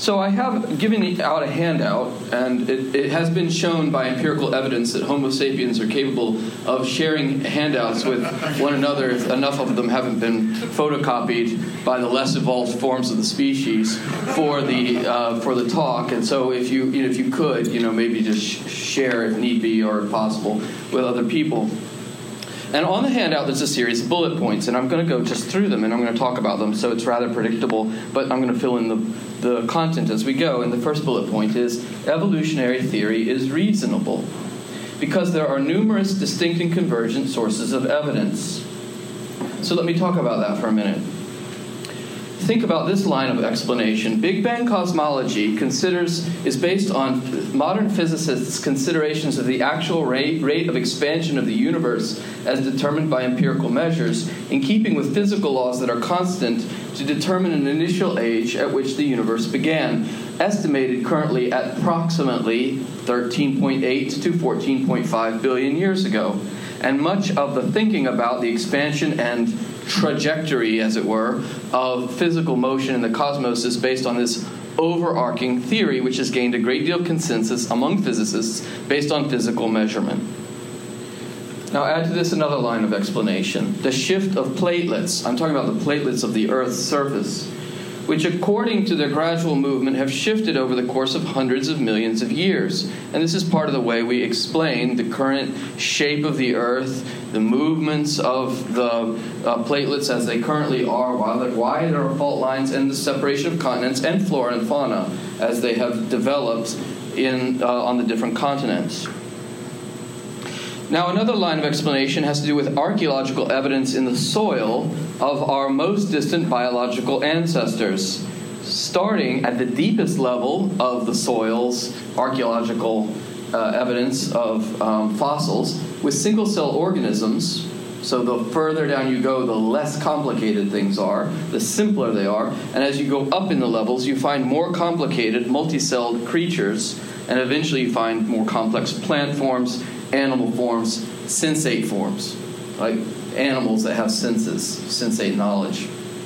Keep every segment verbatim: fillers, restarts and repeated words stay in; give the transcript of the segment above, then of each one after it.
So I have given out a handout, and it, it has been shown by empirical evidence that Homo sapiens are capable of sharing handouts with one another if enough of them haven't been photocopied by the less evolved forms of the species for the uh, for the talk. And so if you, you know, if you could, you know, maybe just sh- share if need be or if possible with other people. And on the handout, there's a series of bullet points, and I'm going to go just through them, and I'm going to talk about them, so it's rather predictable, but I'm going to fill in the, the content as we go. And the first bullet point is, evolutionary theory is reasonable, because there are numerous distinct and convergent sources of evidence. So let me talk about that for a minute. Think about this line of explanation. Big Bang cosmology considers is based on modern physicists' considerations of the actual rate, rate of expansion of the universe as determined by empirical measures, in keeping with physical laws that are constant to determine an initial age at which the universe began, estimated currently at approximately thirteen point eight to fourteen point five billion years ago. And much of the thinking about the expansion and trajectory, as it were, of physical motion in the cosmos is based on this overarching theory, which has gained a great deal of consensus among physicists based on physical measurement. Now add to this another line of explanation. The shift of platelets. I'm talking about the platelets of the Earth's surface, which according to their gradual movement have shifted over the course of hundreds of millions of years. And this is part of the way we explain the current shape of the Earth, the movements of the uh, platelets as they currently are, why there are fault lines, and the separation of continents and flora and fauna as they have developed in uh, on the different continents. Now, another line of explanation has to do with archaeological evidence in the soil of our most distant biological ancestors. Starting at the deepest level of the soil's archaeological uh, evidence of um, fossils with single-cell organisms. So the further down you go, the less complicated things are, the simpler they are. And as you go up in the levels, you find more complicated multi-celled creatures, and eventually you find more complex plant forms, animal forms, sensate forms, like animals that have senses, sensate knowledge.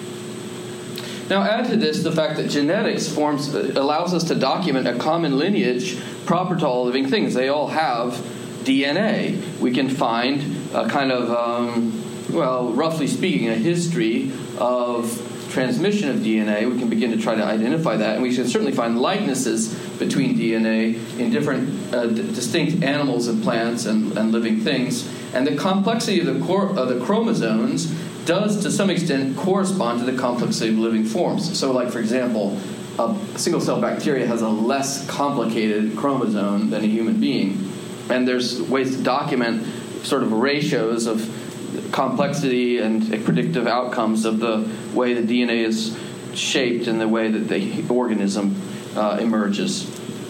Now add to this the fact that genetics forms allows us to document a common lineage proper to all living things. They all have D N A. We can find a kind of, um, well, roughly speaking, a history of transmission of D N A. We can begin to try to identify that, and we can certainly find likenesses between D N A in different uh, d- distinct animals and plants and, and living things. And the complexity of the, cor- of the chromosomes does, to some extent, correspond to the complexity of living forms. So, like, for example, a single-cell bacteria has a less complicated chromosome than a human being. And there's ways to document sort of ratios of complexity and predictive outcomes of the way the D N A is shaped and the way that the organism uh, emerges.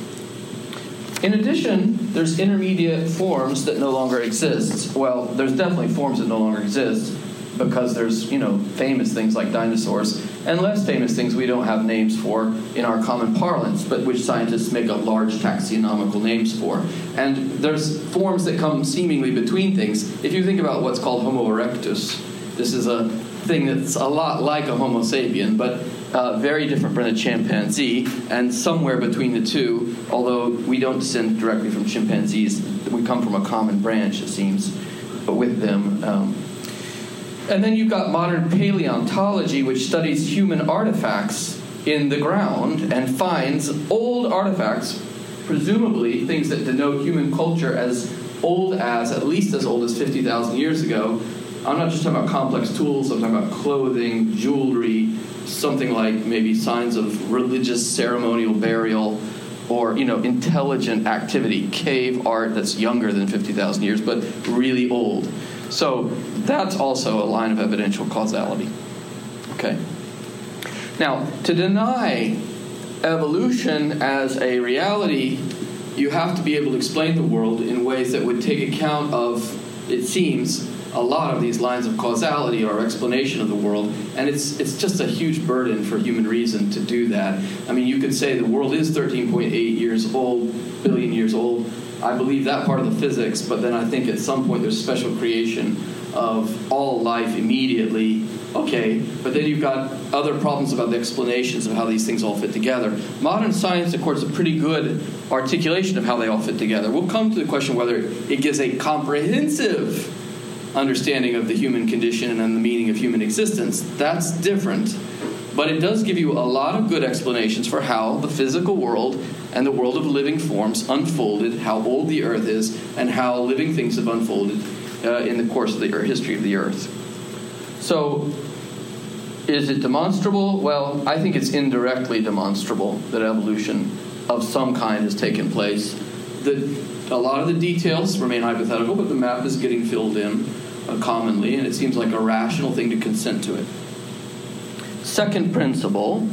In addition, there's intermediate forms that no longer exist. Well, there's definitely forms that no longer exist because there's, you know, famous things like dinosaurs and less famous things we don't have names for in our common parlance, but which scientists make up large taxonomical names for. And there's forms that come seemingly between things. If you think about what's called Homo erectus, this is a thing that's a lot like a Homo sapien, but uh, very different from a chimpanzee, and somewhere between the two, although we don't descend directly from chimpanzees. We come from a common branch, it seems, but with them. Um, And then you've got modern paleontology, which studies human artifacts in the ground and finds old artifacts, presumably things that denote human culture as old as, at least as old as fifty thousand years ago. I'm not just talking about complex tools, I'm talking about clothing, jewelry, something like maybe signs of religious ceremonial burial, or, you know, intelligent activity, cave art that's younger than fifty thousand years, but really old. So that's also a line of evidential causality. Okay. Now, to deny evolution as a reality, you have to be able to explain the world in ways that would take account of, it seems, a lot of these lines of causality or explanation of the world, and it's it's just a huge burden for human reason to do that. I mean, you could say the world is thirteen point eight years old, billion years old. I believe that part of the physics, but then I think at some point there's special creation of all life immediately Okay, but then you've got other problems about the explanations of how these things all fit together. Modern science, of course, is a pretty good articulation of how they all fit together. We'll come to the question whether it gives a comprehensive understanding of the human condition and the meaning of human existence. That's different. But it does give you a lot of good explanations for how the physical world and the world of living forms unfolded, how old the earth is, and how living things have unfolded uh, in the course of the history of the earth. So, is it demonstrable? Well, I think it's indirectly demonstrable that evolution of some kind has taken place. The, a lot of the details remain hypothetical, but the map is getting filled in uh, commonly, and it seems like a rational thing to consent to it. Second principle,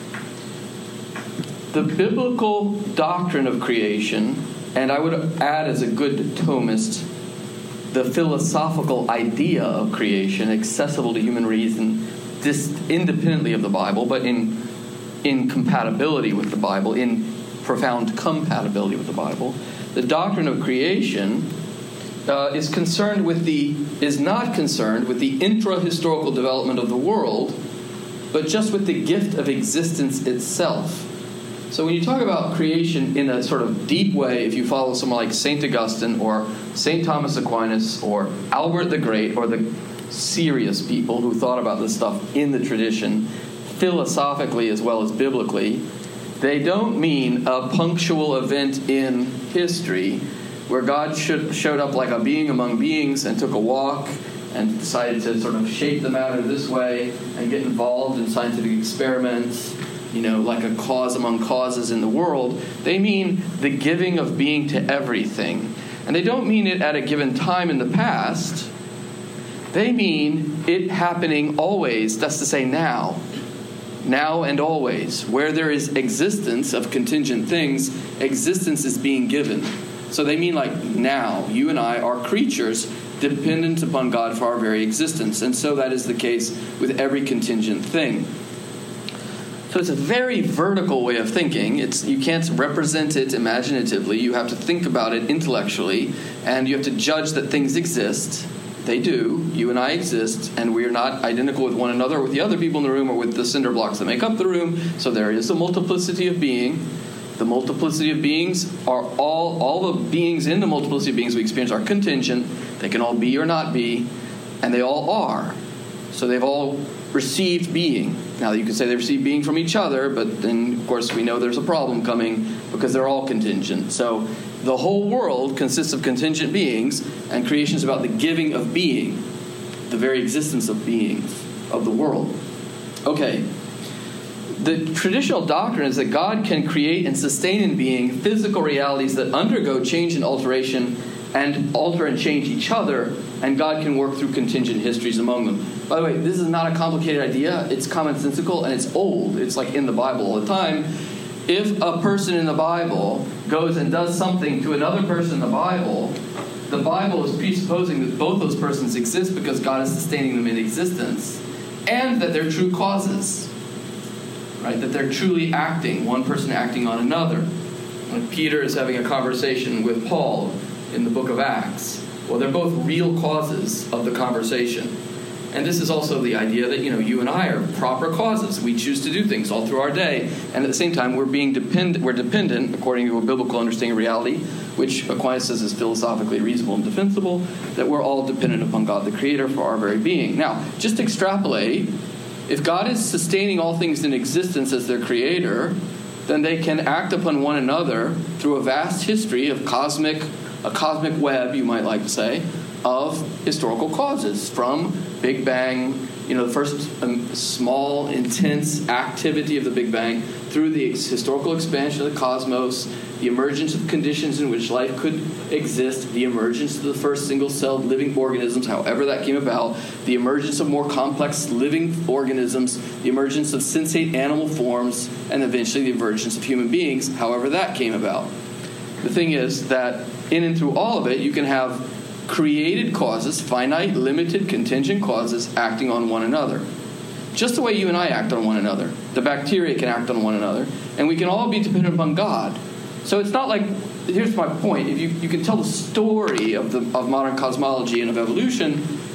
the biblical doctrine of creation, and I would add as a good Thomist, the philosophical idea of creation accessible to human reason, dis- independently of the Bible, but in in compatibility with the Bible, in profound compatibility with the Bible. The doctrine of creation uh, is concerned with the is not concerned with the intra-historical development of the world, but just with the gift of existence itself. So when you talk about creation in a sort of deep way, if you follow someone like Saint Augustine or Saint Thomas Aquinas or Albert the Great or the serious people who thought about this stuff in the tradition, philosophically as well as biblically, they don't mean a punctual event in history where God should, showed up like a being among beings and took a walk and decided to sort of shape the matter this way and get involved in scientific experiments, you know, like a cause among causes in the world. They mean the giving of being to everything. And they don't mean it at a given time in the past. They mean it happening always, that's to say now. Now and always. Where there is existence of contingent things, existence is being given. So they mean like now. You and I are creatures dependent upon God for our very existence. And so that is the case with every contingent thing. So it's a very vertical way of thinking. It's you can't represent it imaginatively. You have to think about it intellectually, and you have to judge that things exist. They do. You and I exist, and we are not identical with one another, with the other people in the room, or with the cinder blocks that make up the room. So there is a multiplicity of being. The multiplicity of beings are all, all the beings in the multiplicity of beings we experience are contingent. They can all be or not be, and they all are. So they've all received being. Now, you could say they received being from each other, but then, of course, we know there's a problem coming because they're all contingent. So the whole world consists of contingent beings, and creation is about the giving of being, the very existence of beings, of the world. Okay. The traditional doctrine is that God can create and sustain in being physical realities that undergo change and alteration and alter and change each other, and God can work through contingent histories among them. By the way, this is not a complicated idea. It's commonsensical, and it's old. It's like in the Bible all the time. If a person in the Bible goes and does something to another person in the Bible, the Bible is presupposing that both those persons exist because God is sustaining them in existence, and that they're true causes. Right? That they're truly acting, one person acting on another. When Peter is having a conversation with Paul in the book of Acts, well, they're both real causes of the conversation. And this is also the idea that, you know, you and I are proper causes. We choose to do things all through our day. And at the same time, we're being dependent, we're dependent, according to a biblical understanding of reality, which Aquinas says is philosophically reasonable and defensible, that we're all dependent upon God the Creator for our very being. Now, just extrapolate. If God is sustaining all things in existence as their creator, then they can act upon one another through a vast history of cosmic, a cosmic web, you might like to say, of historical causes, from Big Bang, you know, the first um, small, intense activity of the Big Bang, through the ex- historical expansion of the cosmos, the emergence of conditions in which life could exist, the emergence of the first single-celled living organisms, however that came about, the emergence of more complex living organisms, the emergence of sensate animal forms, and eventually the emergence of human beings, however that came about. The thing is that in and through all of it, you can have created causes, finite, limited, contingent causes acting on one another. Just the way you and I act on one another. The bacteria can act on one another, and we can all be dependent upon God. So it's not like, here's my point, if you, you can tell the story of the of modern cosmology and of evolution,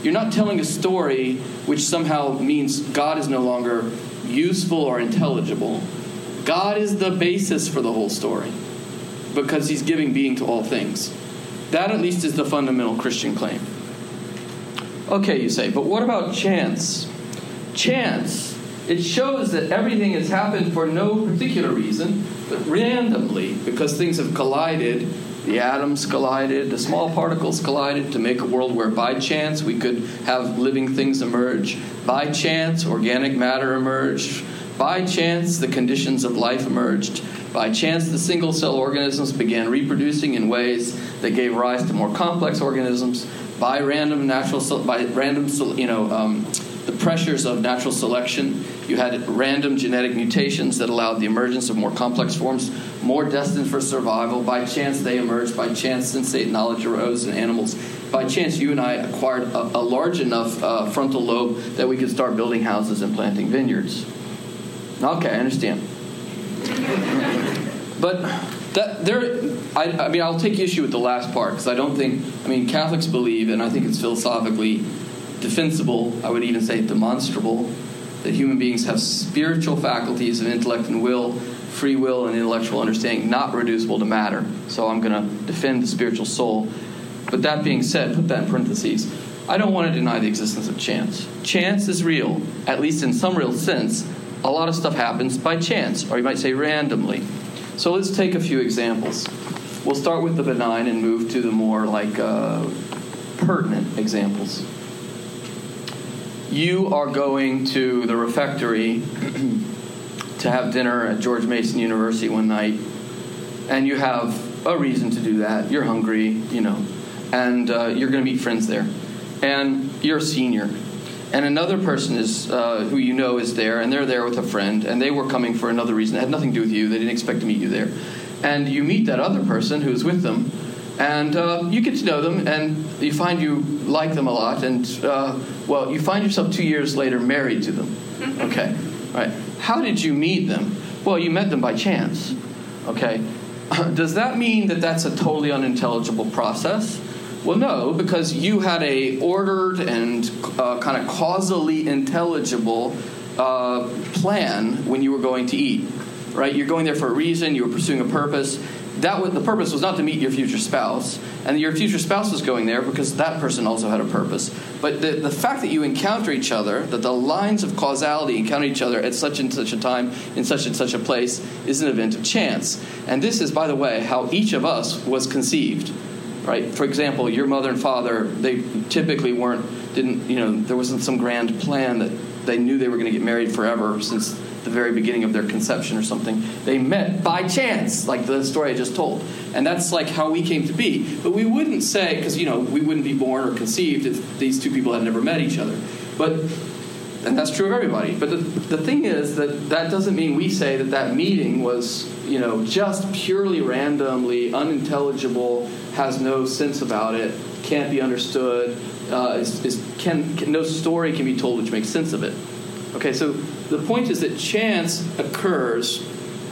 You're not telling a story which somehow means God is no longer useful or intelligible. God is the basis for the whole story because he's giving being to all things. That at least is the fundamental Christian claim. Okay, you say, but what about chance? Chance, it shows that everything has happened for no particular reason, but randomly, because things have collided. The atoms collided, the small particles collided to make a world where by chance we could have living things emerge. By chance, organic matter emerged. By chance, the conditions of life emerged. By chance, the single-cell organisms began reproducing in ways that gave rise to more complex organisms. By random natural, by random, you know, um, the pressures of natural selection, you had random genetic mutations that allowed the emergence of more complex forms, more destined for survival. By chance, they emerged. By chance, sensate knowledge arose in animals. By chance, you and I acquired a, a large enough uh, frontal lobe that we could start building houses and planting vineyards. Okay, I understand. But that there, I, I mean, I'll take issue with the last part because I don't think, I mean, Catholics believe, and I think it's philosophically defensible, I would even say demonstrable, that human beings have spiritual faculties of intellect and will, free will and intellectual understanding, not reducible to matter. So I'm going to defend the spiritual soul. But that being said, put that in parentheses, I don't want to deny the existence of chance. Chance is real, at least in some real sense. A lot of stuff happens by chance, or you might say randomly. So let's take a few examples. We'll start with the benign and move to the more like uh, pertinent examples. You are going to the refectory to have dinner at George Mason University one night, and you have a reason to do that. You're hungry, you know, and uh, you're going to meet friends there. And you're a senior. And another person is uh, who you know is there, and they're there with a friend, and they were coming for another reason. It had nothing to do with you. They didn't expect to meet you there. And you meet that other person who's with them, and uh, you get to know them, and you find you like them a lot, and, uh, well, you find yourself two years later married to them. Okay, all right. How did you meet them? Well, you met them by chance. Okay. Does that mean that that's a totally unintelligible process? Well, no, because you had a ordered and uh, kind of causally intelligible uh, plan when you were going to eat, right? You're going there for a reason. You were pursuing a purpose. That was, the purpose was not to meet your future spouse, and your future spouse was going there because that person also had a purpose. But the, the fact that you encounter each other, that the lines of causality encounter each other at such and such a time in such and such a place is an event of chance. And this is, by the way, how each of us was conceived. Right. For example, your mother and father, they typically weren't, didn't, you know, there wasn't some grand plan that they knew they were going to get married forever since the very beginning of their conception or something. They met by chance, like the story I just told. And that's like how we came to be. But we wouldn't say, because, you know, we wouldn't be born or conceived if these two people had never met each other. But, and that's true of everybody. But the, the thing is that that doesn't mean we say that that meeting was, you know, just purely randomly, unintelligible, has no sense about it, can't be understood, uh, is, is can, can no story can be told which makes sense of it. Okay, so the point is that chance occurs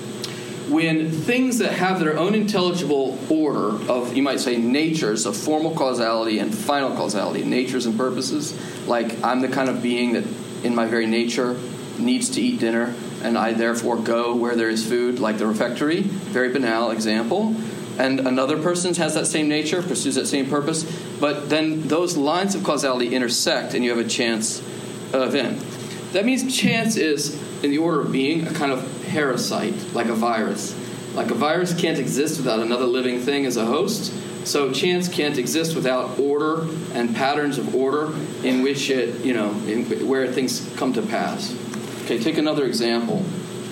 when things that have their own intelligible order of, you might say, natures of formal causality and final causality, natures and purposes, like I'm the kind of being that in my very nature needs to eat dinner, and I therefore go where there is food, like the refectory, very banal example. And another person has that same nature, pursues that same purpose, but then those lines of causality intersect and you have a chance event. That means chance is, in the order of being, a kind of parasite, like a virus. Like a virus can't exist without another living thing as a host, so chance can't exist without order and patterns of order in which it, you know, in, where things come to pass. Okay, take another example.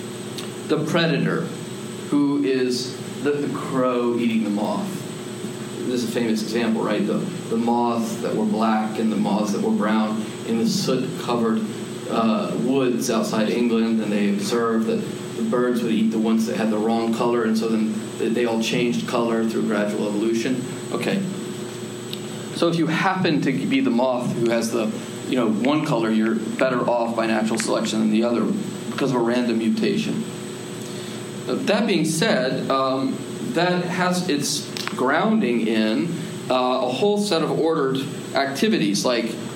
The predator, who is the, the crow eating the moth. This is a famous example, right? The, the moths that were black and the moths that were brown in the soot-covered uh, woods outside England, and they observed that the birds would eat the ones that had the wrong color, and so then they all changed color through gradual evolution. Okay. So if you happen to be the moth who has the, you know, one color, you're better off by natural selection than the other because of a random mutation. That being said, um, that has its grounding in uh, a whole set of ordered activities, like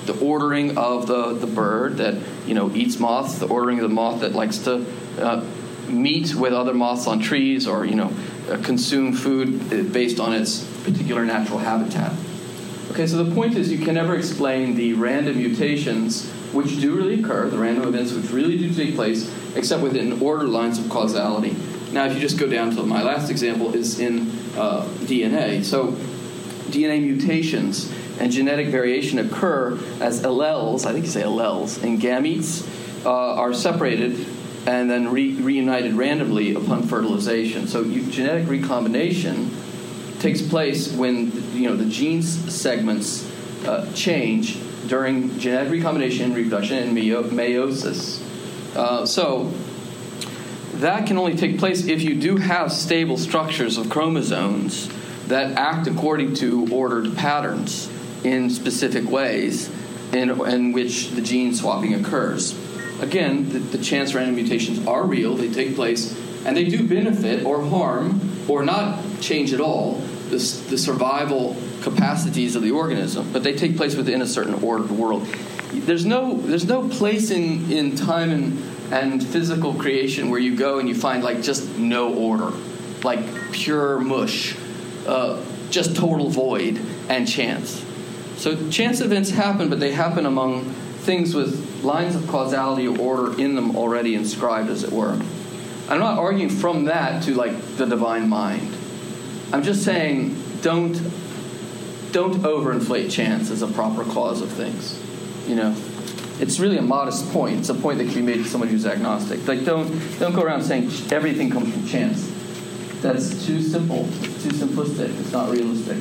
the ordering of the, the bird that, you know, eats moths, the ordering of the moth that likes to uh, meet with other moths on trees, or, you know, uh, consume food based on its particular natural habitat. Okay, so the point is you can never explain the random mutations which do really occur, the random events which really do take place, except within ordered lines of causality. Now, if you just go down to my last example, is in uh, D N A. So D N A mutations and genetic variation occur as alleles, I think you say alleles, in gametes uh, are separated and then re- reunited randomly upon fertilization. So you, genetic recombination takes place when, you know, the gene segments uh, change during genetic recombination and reproduction and meio- meiosis. Uh, so that can only take place if you do have stable structures of chromosomes that act according to ordered patterns in specific ways in, in which the gene swapping occurs. Again, the, the chance random mutations are real, they take place, and they do benefit or harm or not change at all the, the survival capacities of the organism, but they take place within a certain ordered world. There's no there's no place in, in time and, and physical creation where you go and you find like just no order, like pure mush, uh, just total void and chance. So chance events happen, but they happen among things with lines of causality or order in them already inscribed, as it were. I'm not arguing from that to like the divine mind. I'm just saying don't don't overinflate chance as a proper cause of things. You know, it's really a modest point. It's a point that can be made to someone who's agnostic. Like don't don't go around saying everything comes from chance. That's too simple. It's too simplistic. It's not realistic.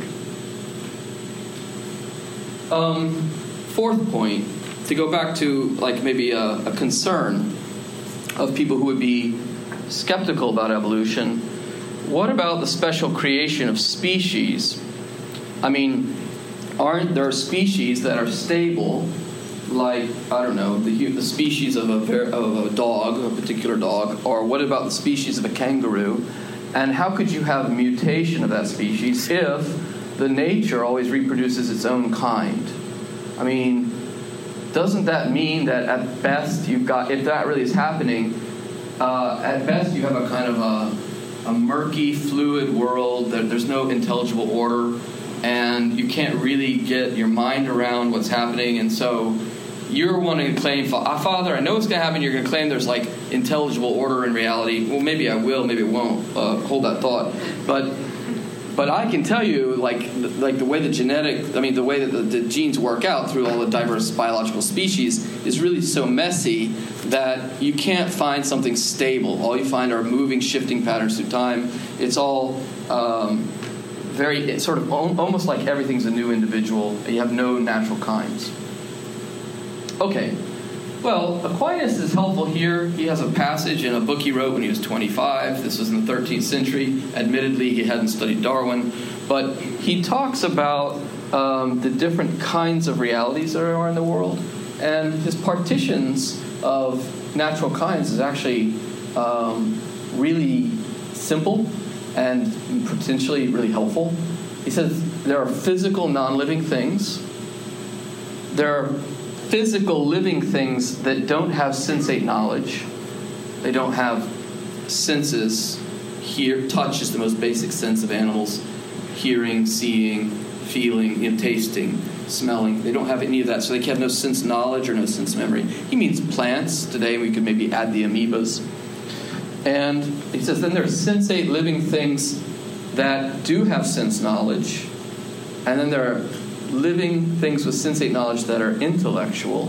Um, fourth point, to go back to like maybe a, a concern of people who would be skeptical about evolution. What about the special creation of species? I mean, aren't there species that are stable, like, I don't know, the, the species of a, of a dog, a particular dog, or what about the species of a kangaroo? And how could you have mutation of that species if the nature always reproduces its own kind? I mean, doesn't that mean that at best you've got, if that really is happening, uh, at best you have a kind of a, a murky, fluid world, that there's no intelligible order, and you can't really get your mind around what's happening, and so you're wanting to claim, Father, I know what's going to happen, you're going to claim there's like intelligible order in reality. Well, maybe I will, maybe I won't. Uh, hold that thought. But but I can tell you, like like the way the genetic, I mean, the way that the, the genes work out through all the diverse biological species is really so messy that you can't find something stable. All you find are moving, shifting patterns through time. It's all um, very, it's sort of almost like everything's a new individual. You have no natural kinds. Okay, well, Aquinas is helpful here. He has a passage in a book he wrote when he was twenty-five. This was in the thirteenth century. Admittedly, he hadn't studied Darwin, but he talks about um, the different kinds of realities there are in the world, and his partitions of natural kinds is actually um, really simple and potentially really helpful. He says there are physical non-living things. There are physical living things that don't have sensate knowledge. They don't have senses. Hear, touch is the most basic sense of animals. Hearing, seeing, feeling, you know, tasting, smelling. They don't have any of that, so they have no sense knowledge or no sense memory. He means plants. Today we could maybe add the amoebas. And he says then there are sensate living things that do have sense knowledge, and then there are living things with sensate knowledge that are intellectual.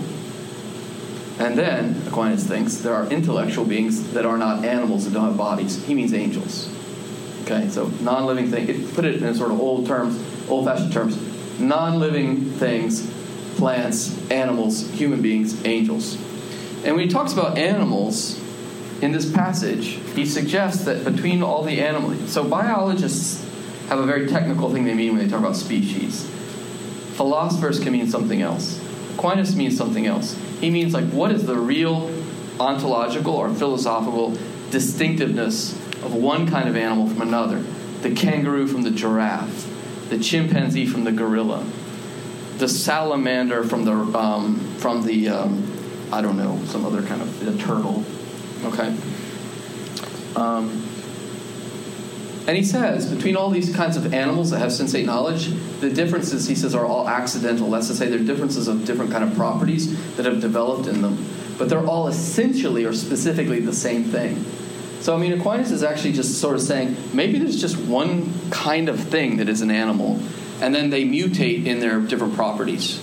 And then, Aquinas thinks, there are intellectual beings that are not animals that don't have bodies. He means angels. Okay, so non-living things, put it in sort of old terms, old-fashioned terms, non-living things, plants, animals, human beings, angels. And when he talks about animals in this passage, he suggests that between all the animals, so biologists have a very technical thing they mean when they talk about species. Philosophers can mean something else. Aquinas means something else. He means like what is the real ontological or philosophical distinctiveness of one kind of animal from another? The kangaroo from the giraffe, the chimpanzee from the gorilla, the salamander from the um, from the um, I don't know, some other kind of a turtle. Okay. Um, and he says, between all these kinds of animals that have sensate knowledge, the differences, he says, are all accidental. That's to say, they're differences of different kind of properties that have developed in them. But they're all essentially or specifically the same thing. So, I mean, Aquinas is actually just sort of saying, maybe there's just one kind of thing that is an animal, and then they mutate in their different properties.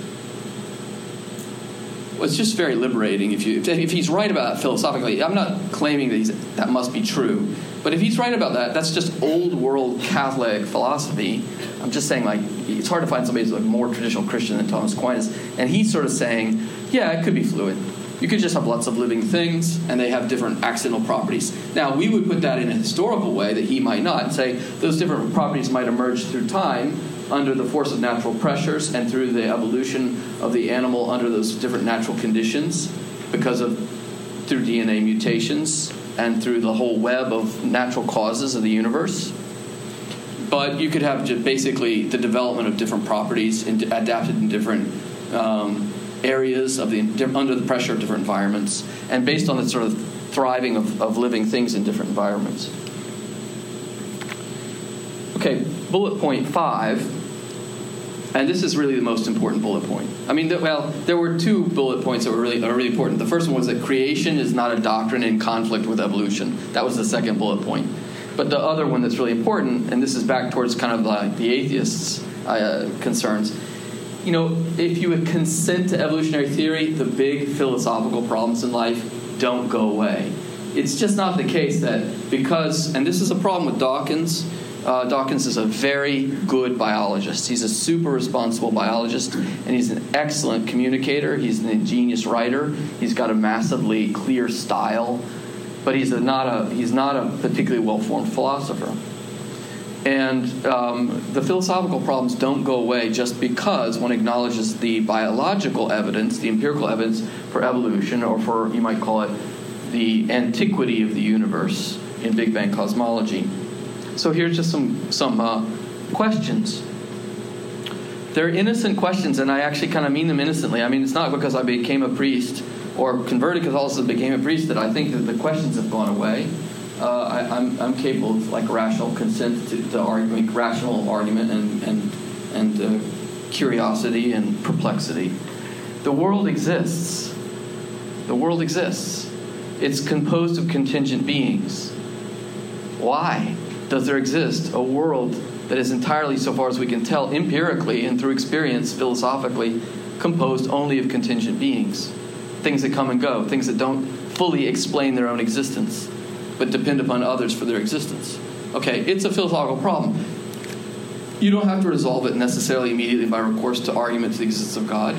Well, it's just very liberating if you if he's right about that philosophically. I'm not claiming that he's, that must be true, but if he's right about that, that's just old world Catholic philosophy. I'm just saying, like, it's hard to find somebody who's like more traditional Christian than Thomas Aquinas, and he's sort of saying, yeah, it could be fluid. You could just have lots of living things, and they have different accidental properties. Now, we would put that in a historical way that he might not, and say those different properties might emerge through time under the force of natural pressures and through the evolution of the animal under those different natural conditions because of through D N A mutations and through the whole web of natural causes of the universe. But you could have just basically the development of different properties in, adapted in different um, areas of the under the pressure of different environments and based on the sort of thriving of, of living things in different environments. Okay, bullet point five. And this is really the most important bullet point. I mean, well, there were two bullet points that were really are really important. The first one was that creation is not a doctrine in conflict with evolution. That was the second bullet point. But the other one that's really important, and this is back towards kind of like the atheists' uh, concerns, you know, if you would consent to evolutionary theory, the big philosophical problems in life don't go away. It's just not the case that because, and this is a problem with Dawkins. Uh, Dawkins is a very good biologist. He's a super responsible biologist, and he's an excellent communicator. He's an ingenious writer. He's got a massively clear style, but he's a, not a he's not a particularly well-formed philosopher. And um, the philosophical problems don't go away just because one acknowledges the biological evidence, the empirical evidence for evolution, or for, you might call it, the antiquity of the universe in Big Bang cosmology. So here's just some some uh, questions. They're innocent questions, and I actually kind of mean them innocently. I mean, it's not because I became a priest or converted Catholicism became a priest that I think that the questions have gone away. Uh, I, I'm I'm capable of like rational consent to, to argue, make rational argument and and and uh, curiosity and perplexity. The world exists. The world exists. It's composed of contingent beings. Why does there exist a world that is entirely, so far as we can tell, empirically and through experience, philosophically, composed only of contingent beings? Things that come and go, things that don't fully explain their own existence, but depend upon others for their existence. Okay, it's a philosophical problem. You don't have to resolve it necessarily immediately by recourse to argument to the existence of God.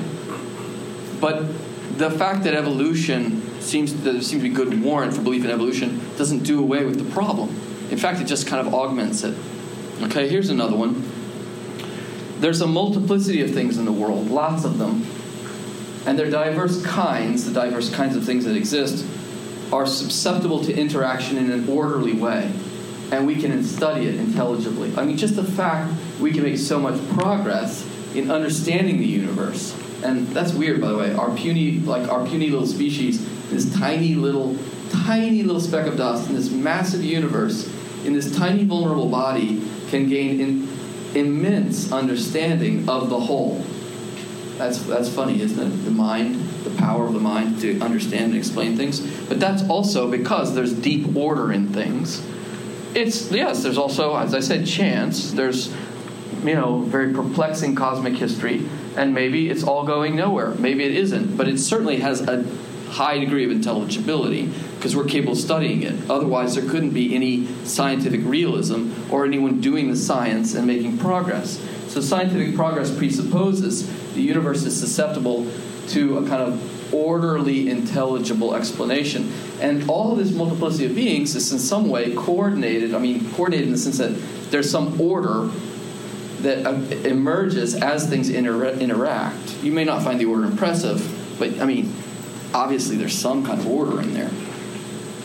But the fact that evolution seems that there seems to be good warrant for belief in evolution doesn't do away with the problem. In fact, it just kind of augments it. Okay, here's another one. There's a multiplicity of things in the world, lots of them. And their diverse kinds, the diverse kinds of things that exist, are susceptible to interaction in an orderly way. And we can study it intelligibly. I mean, just the fact we can make so much progress in understanding the universe. And that's weird, by the way. Our puny, like our puny little species, this tiny little, tiny little speck of dust in this massive universe, in this tiny vulnerable body, can gain in, immense understanding of the whole. That's that's funny, isn't it? The mind, the power of the mind to understand and explain things. But that's also because there's deep order in things. It's, yes, there's also, as I said, chance. There's, you know, very perplexing cosmic history. And maybe it's all going nowhere. Maybe it isn't. But it certainly has a high degree of intelligibility because we're capable of studying it. Otherwise, there couldn't be any scientific realism or anyone doing the science and making progress. So scientific progress presupposes the universe is susceptible to a kind of orderly, intelligible explanation. And all of this multiplicity of beings is in some way coordinated. I mean, coordinated in the sense that there's some order that emerges as things inter- interact. You may not find the order impressive, but, I mean, obviously there's some kind of order in there.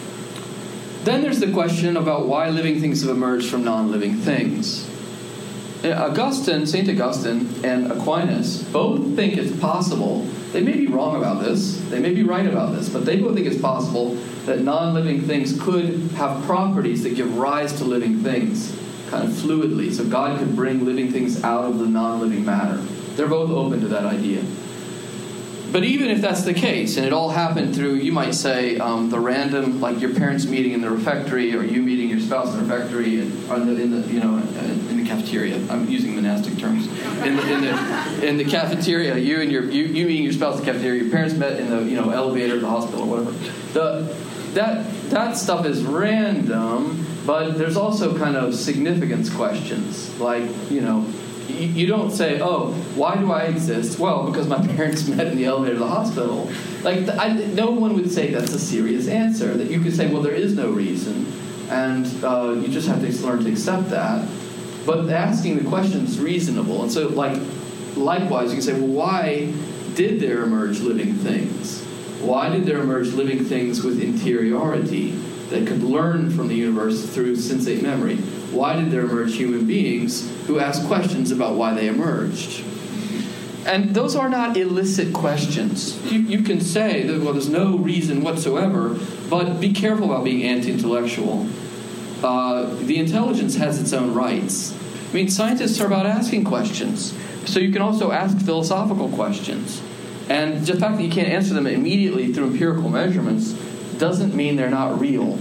Then there's the question about why living things have emerged from non-living things. Augustine, Saint Augustine, and Aquinas both think it's possible. They may be wrong about this. They may be right about this, but they both think it's possible that non-living things could have properties that give rise to living things, kind of fluidly. So God could bring living things out of the non-living matter. They're both open to that idea. But even if that's the case, and it all happened through, you might say, um, the random, like your parents meeting in the refectory, or you meeting your spouse in the refectory, and, or in the, in the you know, in the cafeteria. I'm using monastic terms. In the in the in the cafeteria, you and your you, you meeting your spouse in the cafeteria. Your parents met in the you know elevator at the hospital or whatever. The that that stuff is random, but there's also kind of significance questions, like you know. You don't say, oh, why do I exist? Well, because my parents met in the elevator of the hospital. Like, I, no one would say that's a serious answer. That you could say, well, there is no reason, and uh, you just have to learn to accept that. But asking the question is reasonable. And so, like, likewise, you can say, well, why did there emerge living things? Why did there emerge living things with interiority that could learn from the universe through sensate memory? Why did there emerge human beings who ask questions about why they emerged? And those are not illicit questions. You, you can say that, well, there's no reason whatsoever, but be careful about being anti-intellectual. Uh, the intelligence has its own rights. I mean, scientists are about asking questions. So you can also ask philosophical questions. And the fact that you can't answer them immediately through empirical measurements doesn't mean they're not real.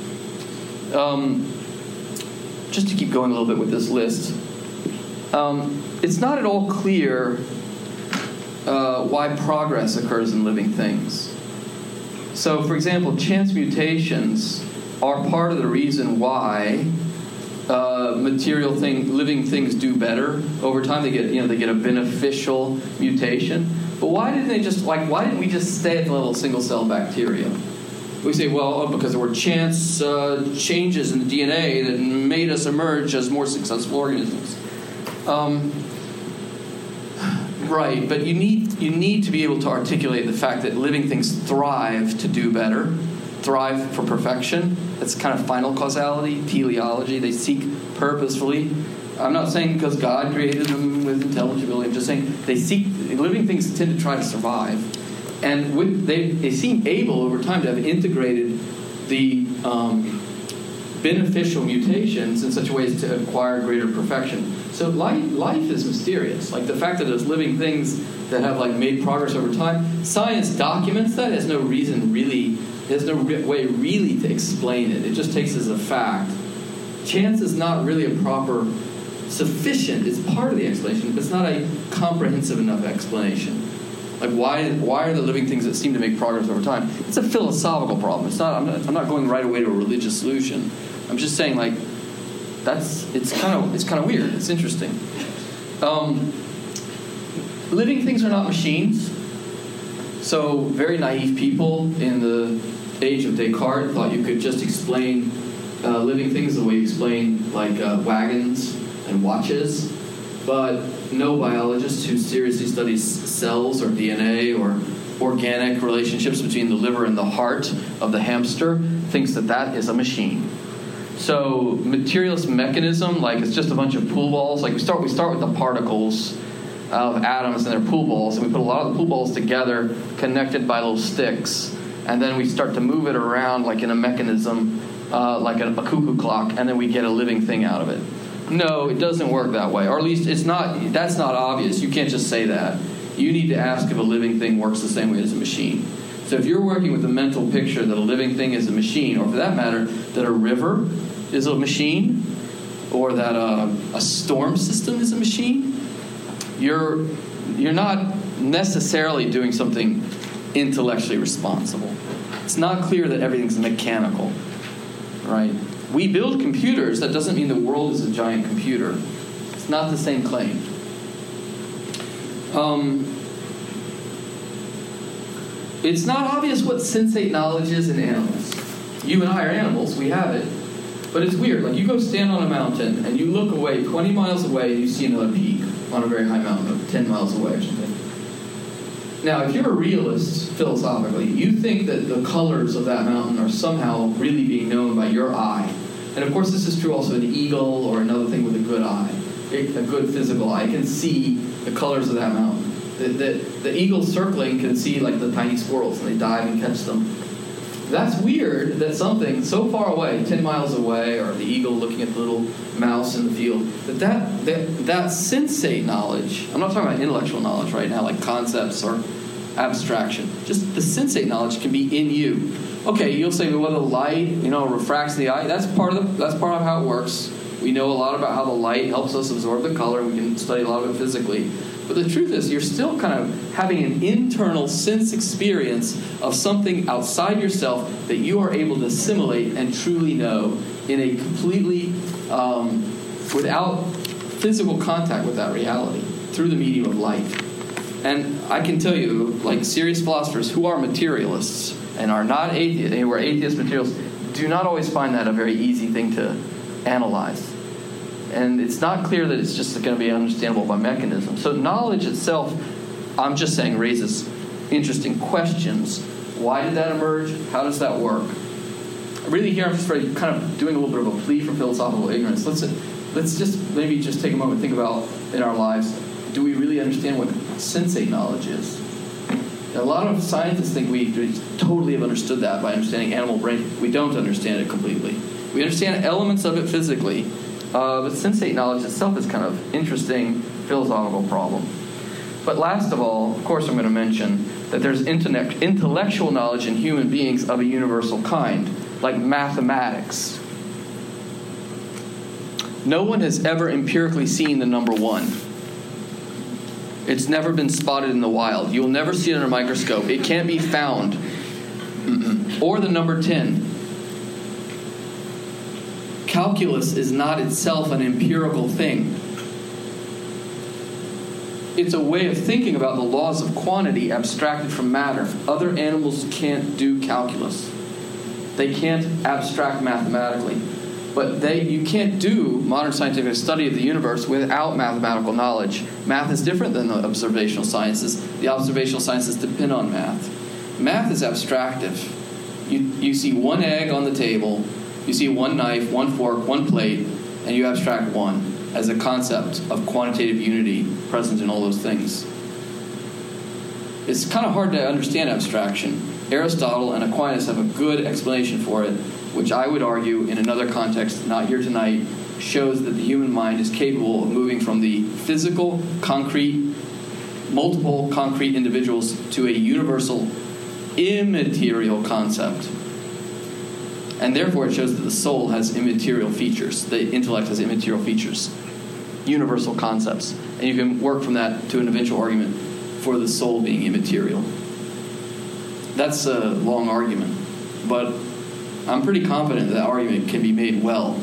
Um... Just to keep going a little bit with this list, um, it's not at all clear uh, why progress occurs in living things. So, for example, chance mutations are part of the reason why uh, material thing, living things do better over time. They get, you know, they get a beneficial mutation. But why didn't they just like? Why didn't we just stay at the level of single-cell bacteria? We say, well, oh, because there were chance uh, changes in the D N A that made us emerge as more successful organisms. Um, right, but you need you need to be able to articulate the fact that living things thrive to do better, thrive for perfection. That's kind of final causality, teleology. They seek purposefully. I'm not saying because God created them with intelligibility. I'm just saying they seek, living things tend to try to survive. And with, they, they seem able, over time, to have integrated the um, beneficial mutations in such a way as to acquire greater perfection. So life, life is mysterious. Like the fact that there's living things that have like made progress over time. Science documents that. There's no reason really, there's no re- way really to explain it. It just takes as a fact. Chance is not really a proper, sufficient. It's part of the explanation, but it's not a comprehensive enough explanation. Like why? Why are the living things that seem to make progress over time? It's a philosophical problem. It's not. I'm not, I'm not going right away to a religious solution. I'm just saying, like, that's. It's kind of. It's kind of weird. It's interesting. Um, living things are not machines. So very naive people in the age of Descartes thought you could just explain uh, living things the way you explain like uh, wagons and watches. But no biologist who seriously studies cells or D N A or organic relationships between the liver and the heart of the hamster thinks that that is a machine. So materialist mechanism, like it's just a bunch of pool balls. Like we start, we start with the particles of atoms and their pool balls, and we put a lot of the pool balls together, connected by little sticks, and then we start to move it around like in a mechanism, uh, like a, a cuckoo clock, and then we get a living thing out of it. No, it doesn't work that way. Or at least it's not. That's not obvious. You can't just say that. You need to ask if a living thing works the same way as a machine. So if you're working with the mental picture that a living thing is a machine, or for that matter, that a river is a machine, or that a, a storm system is a machine, you're you're not necessarily doing something intellectually responsible. It's not clear that everything's mechanical, right? We build computers. That doesn't mean the world is a giant computer. It's not the same claim. Um, it's not obvious what sensate knowledge is in animals. You and I are animals. We have it. But it's weird. Like you go stand on a mountain and you look away twenty miles away and you see another peak on a very high mountain, ten miles away or something. Now, if you're a realist, philosophically, you think that the colors of that mountain are somehow really being known by your eye. And of course, this is true also in an eagle or another thing with a good eye. a good physical eye can see the colors of that mountain. The, the, the eagles circling can see like the tiny squirrels, and they dive and catch them. That's weird that something so far away, ten miles away, or the eagle looking at the little mouse in the field, that that, that, that sensate knowledge, I'm not talking about intellectual knowledge right now, like concepts or abstraction, just the sensate knowledge can be in you. Okay, you'll say, well, the light, you know, refracts the eye. That's part of the, that's part of how it works. We know a lot about how the light helps us absorb the color. We can study a lot of it physically. But the truth is, you're still kind of having an internal sense experience of something outside yourself that you are able to assimilate and truly know in a completely, um, without physical contact with that reality, through the medium of light. And I can tell you, like serious philosophers who are materialists and are not atheists, who are atheist materialists, do not always find that a very easy thing to analyze. And it's not clear that it's just going to be understandable by mechanism. So knowledge itself, I'm just saying, raises interesting questions. Why did that emerge? How does that work? Really here I'm just kind of doing a little bit of a plea for philosophical ignorance. Let's, let's just maybe just take a moment and think about in our lives, do we really understand what sensate knowledge is? A lot of scientists think we totally have understood that by understanding animal brain. We don't understand it completely. We understand elements of it physically, uh, but sensate knowledge itself is kind of interesting philosophical problem. But last of all, of course, I'm going to mention that there's intellect, intellectual knowledge in human beings of a universal kind, like mathematics. No one has ever empirically seen the number one. It's never been spotted in the wild. You'll never see it under a microscope. It can't be found. Mm-mm. Or the number ten. Calculus is not itself an empirical thing. It's a way of thinking about the laws of quantity abstracted from matter. Other animals can't do calculus. They can't abstract mathematically. But they, you can't do modern scientific study of the universe without mathematical knowledge. Math is different than the observational sciences. The observational sciences depend on math. Math is abstractive. You, you see one egg on the table, you see one knife, one fork, one plate, and you abstract one as a concept of quantitative unity present in all those things. It's kind of hard to understand abstraction. Aristotle and Aquinas have a good explanation for it, which I would argue in another context, not here tonight, shows that the human mind is capable of moving from the physical, concrete, multiple concrete individuals to a universal, immaterial concept. And therefore it shows that the soul has immaterial features. The intellect has immaterial features, universal concepts. And you can work from that to an eventual argument for the soul being immaterial. That's a long argument, but I'm pretty confident that, that argument can be made well.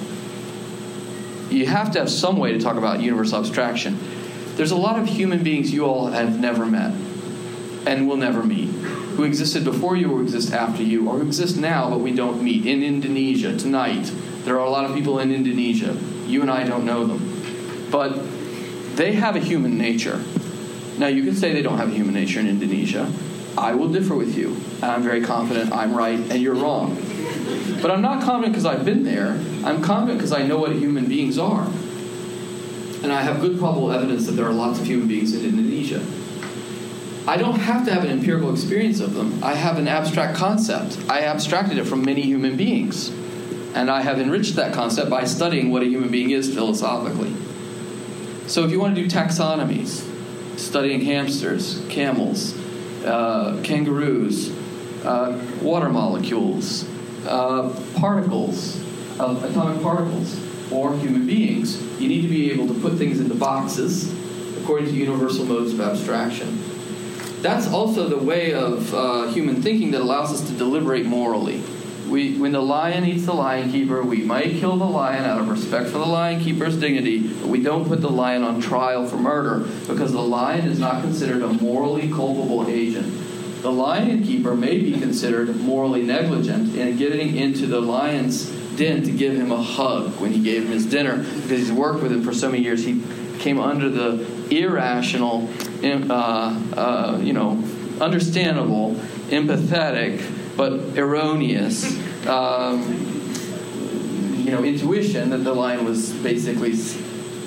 You have to have some way to talk about universal abstraction. There's a lot of human beings you all have never met and will never meet, who existed before you or exist after you, or who exist now but we don't meet. In Indonesia tonight, there are a lot of people in Indonesia. You and I don't know them. But they have a human nature. Now, you can say they don't have a human nature in Indonesia. I will differ with you. And I'm very confident I'm right and you're wrong. But I'm not confident because I've been there. I'm confident because I know what human beings are. And I have good probable evidence that there are lots of human beings in Indonesia. I don't have to have an empirical experience of them. I have an abstract concept. I abstracted it from many human beings. And I have enriched that concept by studying what a human being is philosophically. So if you want to do taxonomies, studying hamsters, camels, uh, kangaroos, uh, water molecules, uh, particles, uh, atomic particles, or human beings, you need to be able to put things into boxes according to universal modes of abstraction. That's also the way of uh, human thinking that allows us to deliberate morally. We, when the lion eats the lion keeper, we might kill the lion out of respect for the lion keeper's dignity, but we don't put the lion on trial for murder because the lion is not considered a morally culpable agent. The lion keeper may be considered morally negligent in getting into the lion's den to give him a hug when he gave him his dinner because he's worked with him for so many years. He came under the irrational, uh, uh, you know, understandable, empathetic, but erroneous, um, you know, intuition that the lion was basically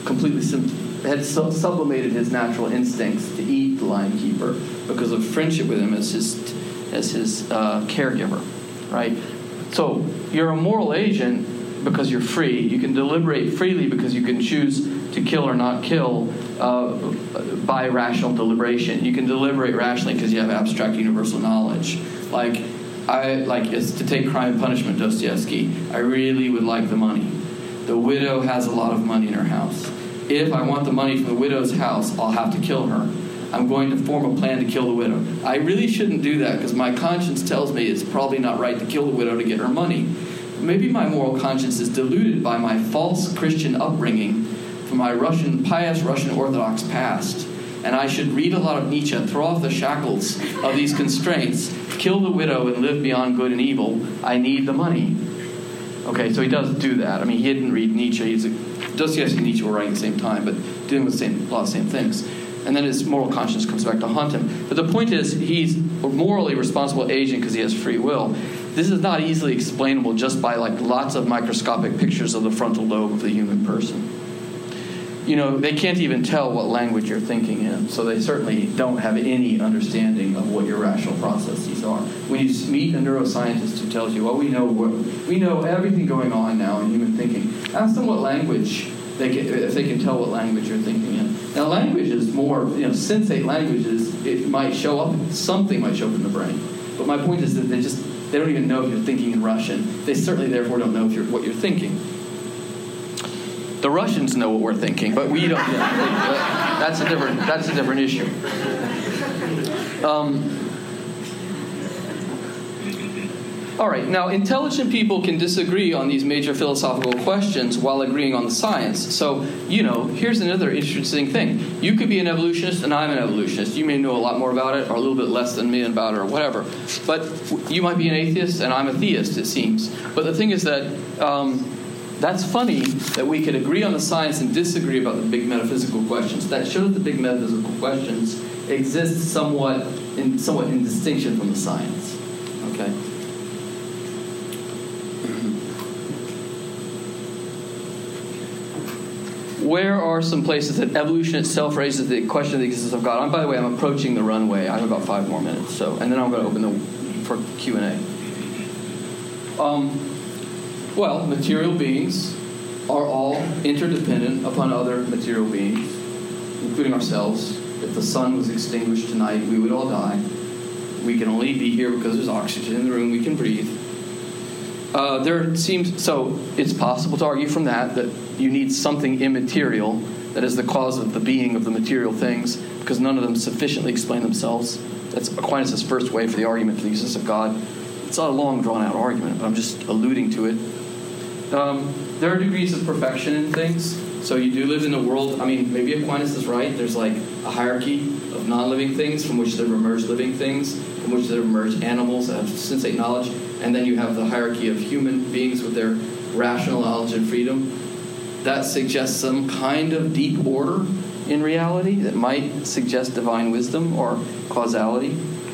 completely sim- had su- sublimated his natural instincts to eat the lion keeper because of friendship with him as his as his uh, caregiver, right? So you're a moral agent because you're free. You can deliberate freely because you can choose to kill or not kill uh, by rational deliberation. You can deliberate rationally because you have abstract universal knowledge. Like, I like it's to take Crime and Punishment, Dostoevsky. I really would like the money. The widow has a lot of money in her house. If I want the money from the widow's house, I'll have to kill her. I'm going to form a plan to kill the widow. I really shouldn't do that because my conscience tells me it's probably not right to kill the widow to get her money. Maybe my moral conscience is diluted by my false Christian upbringing from my Russian, pious Russian Orthodox past. And I should read a lot of Nietzsche, throw off the shackles of these constraints, kill the widow and live beyond good and evil. I need the money. Okay, so he does do that. I mean, he didn't read Nietzsche. He's a, Dostoevsky and Nietzsche were writing at the same time, but dealing with the same, a lot of the same things. And then his moral conscience comes back to haunt him. But the point is, he's a morally responsible agent because he has free will. This is not easily explainable just by like lots of microscopic pictures of the frontal lobe of the human person. You know, they can't even tell what language you're thinking in, so they certainly don't have any understanding of what your rational processes are. When you meet a neuroscientist who tells you, well, we know what, we know everything going on now in human thinking, ask them what language they can, if they can tell what language you're thinking in. Now, language is more, you know, sensate languages, it might show up, something might show up in the brain. But my point is that they just, they don't even know if you're thinking in Russian. They certainly, therefore, don't know if you're, what you're thinking. The Russians know what we're thinking, but we don't. Yeah, that's a different. That's a different issue. Um, all right. Now, intelligent people can disagree on these major philosophical questions while agreeing on the science. So, you know, here's another interesting thing. You could be an evolutionist, and I'm an evolutionist. You may know a lot more about it, or a little bit less than me about it, or whatever. But you might be an atheist, and I'm a theist. It seems. But the thing is that. Um, That's funny that we could agree on the science and disagree about the big metaphysical questions. That shows the big metaphysical questions exist somewhat in somewhat in distinction from the science. Okay. Where are some places that evolution itself raises the question of the existence of God? And by the way, I'm approaching the runway. I have about five more minutes, so and then I'm going to open the for Q and A. Um. Well, material beings are all interdependent upon other material beings, including ourselves. If the sun was extinguished tonight, we would all die. We can only be here because there's oxygen in the room we can breathe. Uh, there seems so it's possible to argue from that that you need something immaterial that is the cause of the being of the material things, because none of them sufficiently explain themselves. That's Aquinas' first way for the argument for the existence of God. It's not a long, drawn-out argument, but I'm just alluding to it. Um, there are degrees of perfection in things. So you do live in a world, I mean, maybe Aquinas is right. There's like a hierarchy of non-living things from which there emerge living things, from which there emerge animals that have sensate knowledge. And then you have the hierarchy of human beings with their rational knowledge and freedom. That suggests some kind of deep order in reality that might suggest divine wisdom or causality.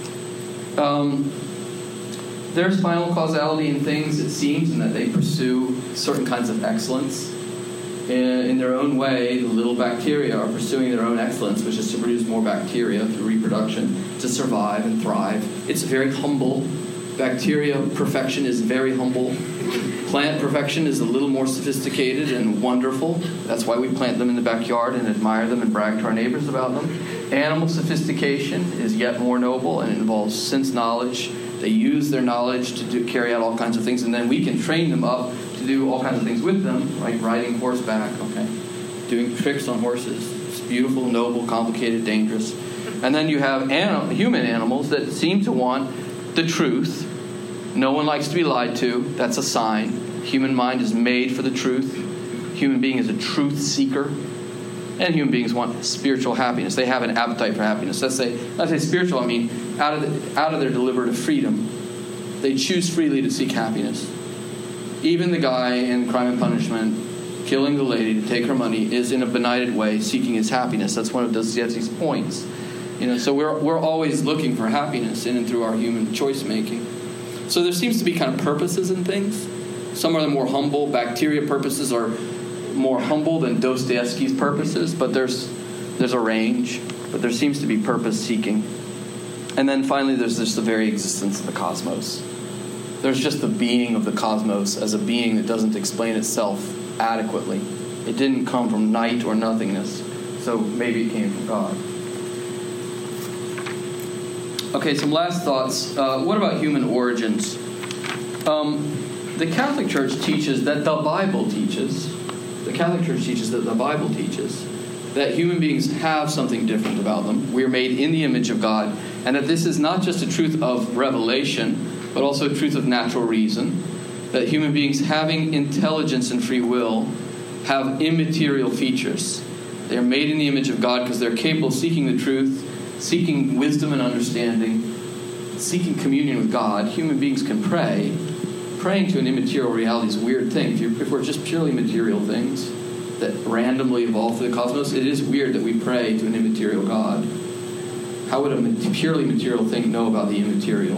Um... There's final causality in things, it seems, in that they pursue certain kinds of excellence. In, in their own way, the little bacteria are pursuing their own excellence, which is to produce more bacteria through reproduction, to survive and thrive. It's very humble. Bacteria perfection is very humble. Plant perfection is a little more sophisticated and wonderful. That's why we plant them in the backyard and admire them and brag to our neighbors about them. Animal sophistication is yet more noble and involves sense knowledge. They use their knowledge to do, carry out all kinds of things, and then we can train them up to do all kinds of things with them, like riding horseback, okay, doing tricks on horses. It's beautiful, noble, complicated, dangerous. And then you have anim- human animals that seem to want the truth. No one likes to be lied to. That's a sign. Human mind is made for the truth. Human being is a truth seeker. And human beings want spiritual happiness. They have an appetite for happiness. Let's say, let's say spiritual, I mean, out of the, out of their deliberative freedom, they choose freely to seek happiness. Even the guy in Crime and Punishment, killing the lady to take her money, is in a benighted way seeking his happiness. That's one of Dostoevsky's points. You know, so we're we're always looking for happiness in and through our human choice making. So there seems to be kind of purposes in things. Some are the more humble. Bacteria purposes are more humble than Dostoevsky's purposes, but there's there's a range, but there seems to be purpose-seeking. And then finally, there's just the very existence of the cosmos. There's just the being of the cosmos as a being that doesn't explain itself adequately. It didn't come from night or nothingness, so maybe it came from God. Okay, some last thoughts. Uh, what about human origins? Um, the Catholic Church teaches that the Bible teaches, the Catholic Church teaches that the Bible teaches that human beings have something different about them. We are made in the image of God, and that this is not just a truth of revelation, but also a truth of natural reason, that human beings having intelligence and free will have immaterial features. They are made in the image of God because they're capable of seeking the truth, seeking wisdom and understanding, seeking communion with God. Human beings can pray. Praying to an immaterial reality is a weird thing. If, you're, if we're just purely material things that randomly evolve through the cosmos, it is weird that we pray to an immaterial God. How would a purely material thing know about the immaterial?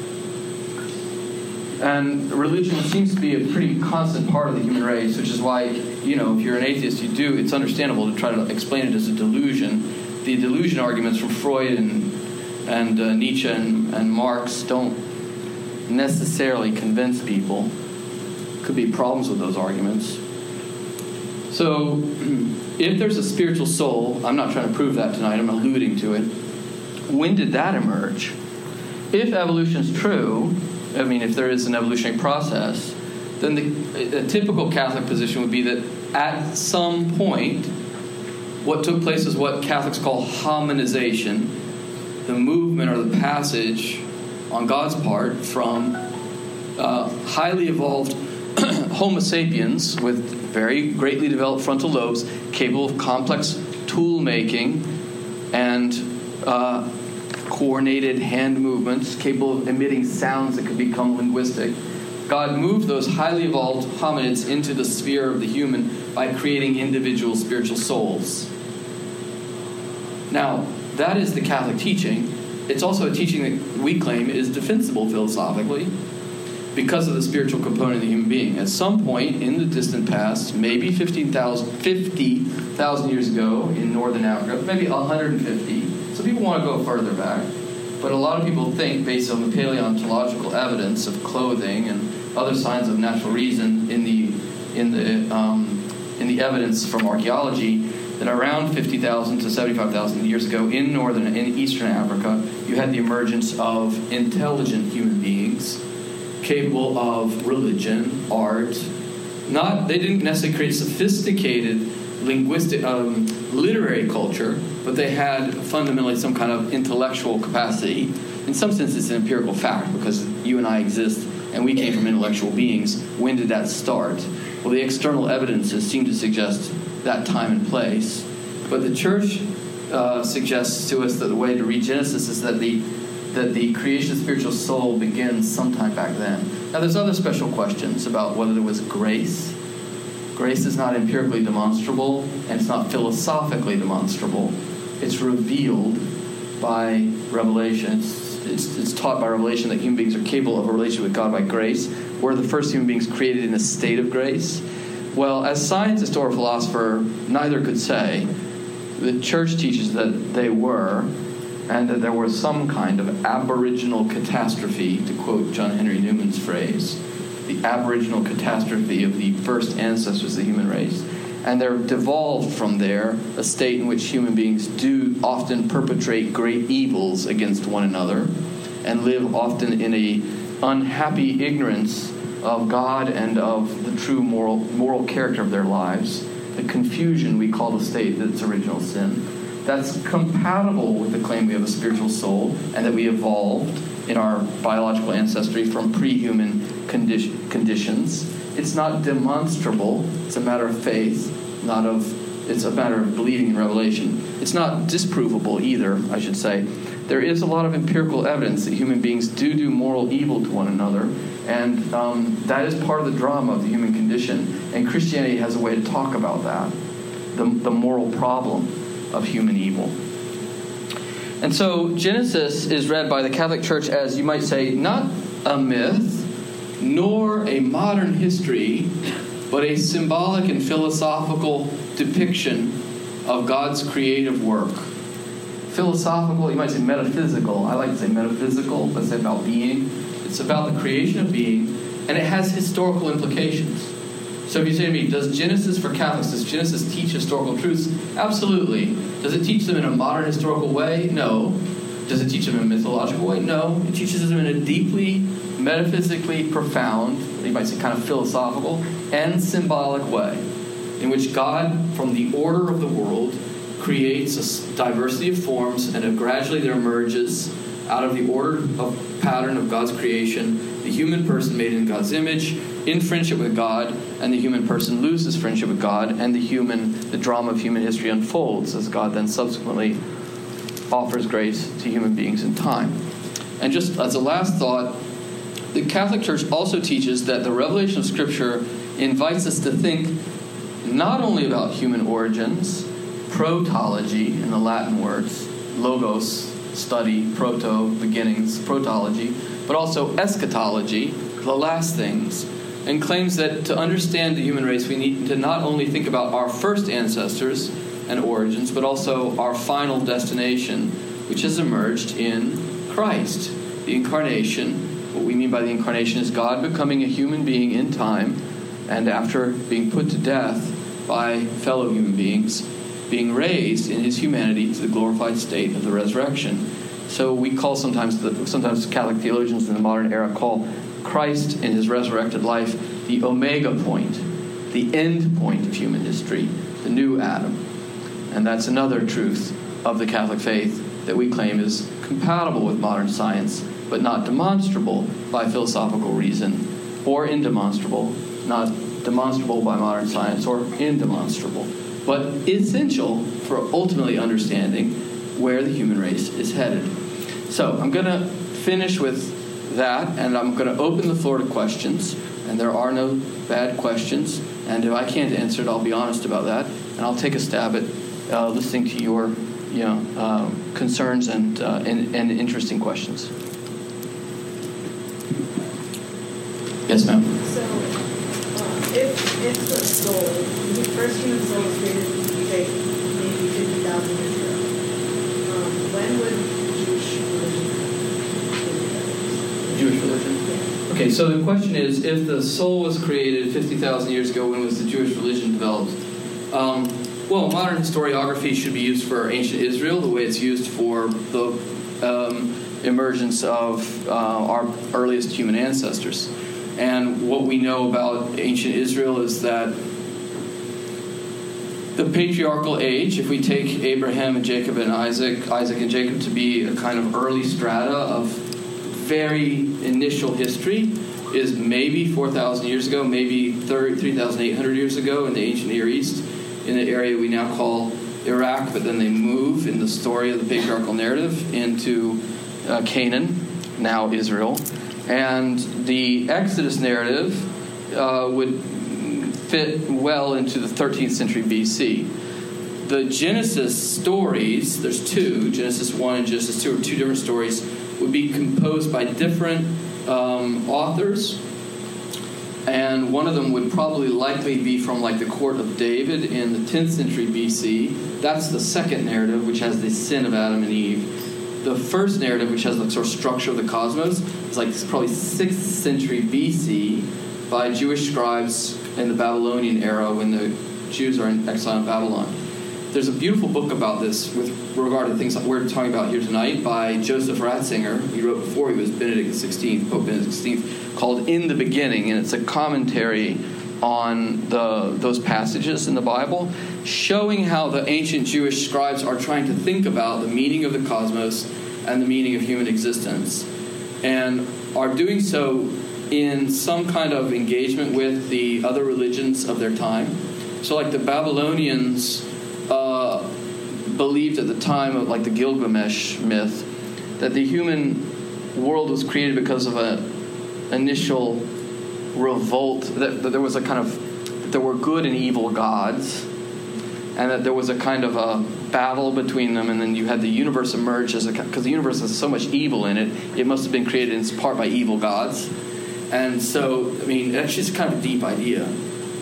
And religion seems to be a pretty constant part of the human race, which is why, you know, if you're an atheist, you do, it's understandable to try to explain it as a delusion. The delusion arguments from Freud and, and uh, Nietzsche and, and Marx don't necessarily convince people. Could be problems with those arguments. So, if there's a spiritual soul, I'm not trying to prove that tonight, I'm alluding to it. When did that emerge? If evolution's true, I mean, if there is an evolutionary process, then the a typical Catholic position would be that at some point, what took place is what Catholics call hominization, the movement or the passage on God's part from uh, highly evolved Homo sapiens with very greatly developed frontal lobes, capable of complex tool making and uh, coordinated hand movements, capable of emitting sounds that could become linguistic. God moved those highly evolved hominids into the sphere of the human by creating individual spiritual souls. Now, that is the Catholic teaching. It's also a teaching that we claim is defensible philosophically because of the spiritual component of the human being. At some point in the distant past, maybe fifty thousand years ago in northern Africa, maybe one hundred fifty. So people want to go further back. But a lot of people think, based on the paleontological evidence of clothing and other signs of natural reason in the in the um, in the evidence from archaeology, that around fifty thousand to seventy-five thousand years ago in northern and eastern Africa, you had the emergence of intelligent human beings capable of religion, art. Not they didn't necessarily create sophisticated linguistic, um, literary culture, but they had fundamentally some kind of intellectual capacity. In some sense, it's an empirical fact because you and I exist and we came from intellectual beings. When did that start? Well, the external evidences seem to suggest that time and place. But the church uh, suggests to us that the way to read Genesis is that the that the creation of the spiritual soul begins sometime back then. Now, there's other special questions about whether there was grace. Grace is not empirically demonstrable, and it's not philosophically demonstrable. It's revealed by revelation. It's, it's, it's taught by revelation that human beings are capable of a relationship with God by grace. Were the first human beings created in a state of grace? Well, as scientist or philosopher, neither could say. The church teaches that they were, and that there was some kind of aboriginal catastrophe, to quote John Henry Newman's phrase, the aboriginal catastrophe of the first ancestors of the human race. And there devolved from there a state in which human beings do often perpetrate great evils against one another and live often in a unhappy ignorance of God and of the true moral moral character of their lives, the confusion we call the state that's original sin. That's compatible with the claim we have a spiritual soul and that we evolved in our biological ancestry from pre-human condition, conditions. It's not demonstrable. It's a matter of faith, not of, it's a matter of believing in revelation. It's not disprovable either, I should say. There is a lot of empirical evidence that human beings do do moral evil to one another, and um, that is part of the drama of the human condition. And Christianity has a way to talk about that, the, the moral problem of human evil. And so Genesis is read by the Catholic Church as, you might say, not a myth, nor a modern history, but a symbolic and philosophical depiction of God's creative work. Philosophical, you might say metaphysical. I like to say metaphysical, but say about being. It's about the creation of being, and it has historical implications. So if you say to me, does Genesis, for Catholics, does Genesis teach historical truths? Absolutely. Does it teach them in a modern historical way? No. Does it teach them in a mythological way? No. It teaches them in a deeply, metaphysically profound, you might say kind of philosophical, and symbolic way, in which God, from the order of the world, creates a diversity of forms, and gradually there emerges, out of the order of pattern of God's creation, the human person made in God's image, in friendship with God, and the human person loses friendship with God, and the human, the drama of human history unfolds as God then subsequently offers grace to human beings in time. And just as a last thought, the Catholic Church also teaches that the revelation of Scripture invites us to think not only about human origins, protology in the Latin words, logos, study, proto, beginnings, protology, but also eschatology, the last things, and claims that to understand the human race, we need to not only think about our first ancestors and origins, but also our final destination, which has emerged in Christ. The incarnation, what we mean by the incarnation is God becoming a human being in time, and after being put to death by fellow human beings, being raised in his humanity to the glorified state of the resurrection. So we call sometimes, the, sometimes Catholic theologians in the modern era call Christ in his resurrected life the omega point, the end point of human history, the new Adam. And that's another truth of the Catholic faith that we claim is compatible with modern science, but not demonstrable by philosophical reason, or indemonstrable, not demonstrable by modern science, or indemonstrable, but essential for ultimately understanding where the human race is headed. So I'm going to finish with that, and I'm going to open the floor to questions, and there are no bad questions, and if I can't answer it, I'll be honest about that, and I'll take a stab at uh, listening to your you know, uh, concerns and, uh, and, and interesting questions. Yes, ma'am? So, uh, if, if the soul, the first human soul was created, say, maybe fifty thousand years ago, um, when would Jewish religion Jewish religion? Yeah. Okay, so the question is, if the soul was created fifty thousand years ago, when was the Jewish religion developed? Um, well, modern historiography should be used for ancient Israel the way it's used for the um, emergence of uh, our earliest human ancestors. And what we know about ancient Israel is that the patriarchal age, if we take Abraham and Jacob and Isaac, Isaac and Jacob to be a kind of early strata of very initial history, is maybe four thousand years ago, maybe three thousand eight hundred years ago in the ancient Near East, in the area we now call Iraq, but then they move in the story of the patriarchal narrative into uh, Canaan, now Israel. And the Exodus narrative uh, would fit well into the thirteenth century B C. The Genesis stories, there's two, Genesis one and Genesis two are two different stories, would be composed by different um, authors. And one of them would probably likely be from like the court of David in the tenth century B C. That's the second narrative, which has the sin of Adam and Eve. The first narrative, which has the sort of structure of the cosmos, is like probably sixth century B C by Jewish scribes in the Babylonian era when the Jews are in exile in Babylon. There's a beautiful book about this with regard to things that we're talking about here tonight by Joseph Ratzinger. He wrote before he was Benedict the sixteenth, Pope Benedict the sixteenth, called In the Beginning, and it's a commentary on the those passages in the Bible, showing how the ancient Jewish scribes are trying to think about the meaning of the cosmos and the meaning of human existence, and are doing so in some kind of engagement with the other religions of their time. So like the Babylonians uh, believed at the time of like the Gilgamesh myth that the human world was created because of an initial revolt, that, that there was a kind of, that there were good and evil gods, and that there was a kind of a battle between them, and then you had the universe emerge as a, because the universe has so much evil in it, it must have been created in part by evil gods. And so, I mean, that's just kind of a deep idea.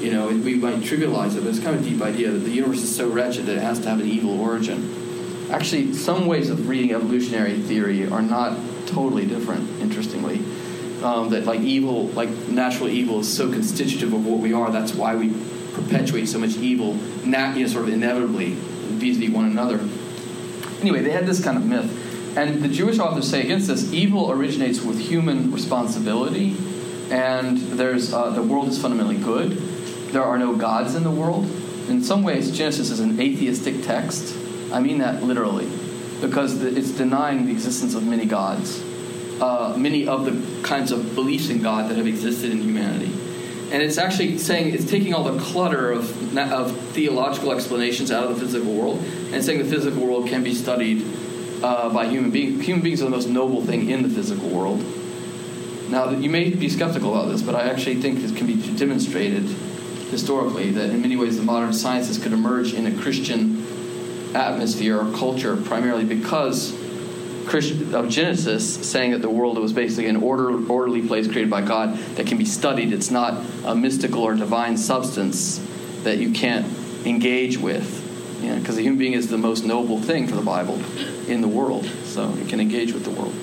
You know, we might trivialize it, but it's kind of a deep idea that the universe is so wretched that it has to have an evil origin. Actually, some ways of reading evolutionary theory are not totally different, interestingly. Um, that like evil, like natural evil is so constitutive of what we are, that's why we perpetuate so much evil, nat- you know, sort of inevitably, vis-a-vis one another. Anyway, they had this kind of myth. And the Jewish authors say against this, evil originates with human responsibility, and there's uh, the world is fundamentally good. There are no gods in the world. In some ways, Genesis is an atheistic text. I mean that literally, because it's denying the existence of many gods, uh, many of the kinds of beliefs in God that have existed in humanity. And it's actually saying, it's taking all the clutter of, of theological explanations out of the physical world, and saying the physical world can be studied uh, by human beings. Human beings are the most noble thing in the physical world. Now, you may be skeptical about this, but I actually think it can be demonstrated historically that in many ways the modern sciences could emerge in a Christian atmosphere or culture, primarily because of Genesis, saying that the world was basically an order, orderly place created by God that can be studied. It's not a mystical or divine substance that you can't engage with, you know, because the human being is the most noble thing for the Bible in the world, so it can engage with the world.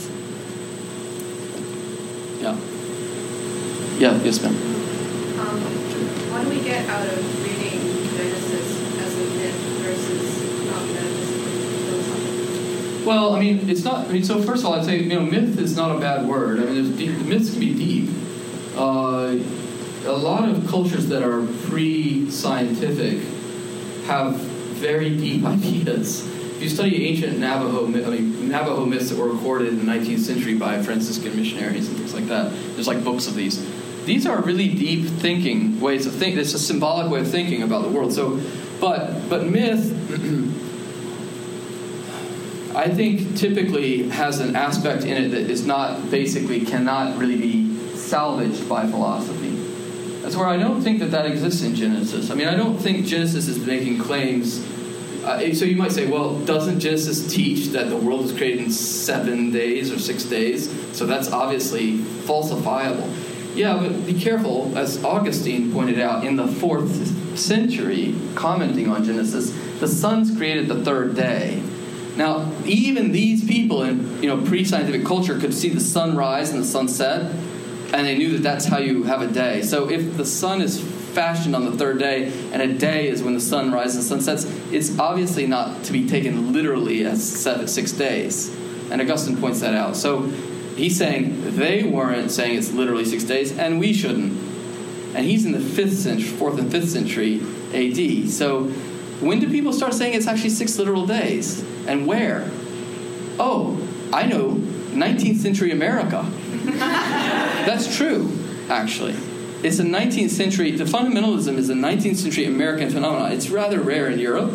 Yeah. Yeah, yes, ma'am. Um, what do we get out of reading Genesis as a myth versus um, philosophy? Well, I mean, it's not. I mean, so first of all, I'd say you know, myth is not a bad word. I mean, there's deep, myths can be deep. Uh, a lot of cultures that are pre-scientific have very deep ideas. If you study ancient Navajo, I mean, Navajo myths that were recorded in the nineteenth century by Franciscan missionaries and things like that, there's like books of these. These are really deep thinking ways of thinking. It's a symbolic way of thinking about the world. So, but but myth, I think, typically has an aspect in it that is not basically cannot really be salvaged by philosophy. That's where I don't think that that exists in Genesis. I mean, I don't think Genesis is making claims. Uh, so you might say, well, doesn't Genesis teach that the world was created in seven days or six days? So that's obviously falsifiable. Yeah, but be careful, as Augustine pointed out, in the fourth century, commenting on Genesis, the sun's created the third day. Now, even these people in you know pre-scientific culture could see the sun rise and the sun set, and they knew that that's how you have a day. So if the sun is fashioned on the third day, and a day is when the sun rises and the sun sets, it's obviously not to be taken literally as seven, six days. And Augustine points that out. So he's saying they weren't saying it's literally six days, and we shouldn't. And he's in the fifth century, fourth and fifth century A D. So when do people start saying it's actually six literal days? And where? Oh, I know, nineteenth century America. That's true, actually. It's a nineteenth century, the fundamentalism is a nineteenth century American phenomenon. It's rather rare in Europe.